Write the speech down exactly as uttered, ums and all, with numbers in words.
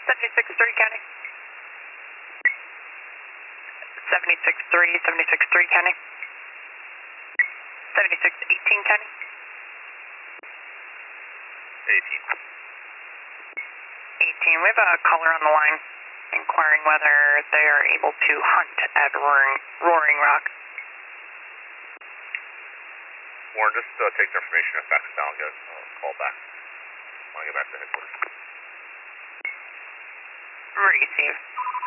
seventy-six three, County. seventy-six three, seventy-six three, County. seventy-six eighteen, County. eighteen. eighteen, we have a caller on the line inquiring whether they are able to hunt at Roaring, Roaring Rock. Warren, just uh, take the information and fax it down and get a uh, call back. I want to get back to headquarters. Receive.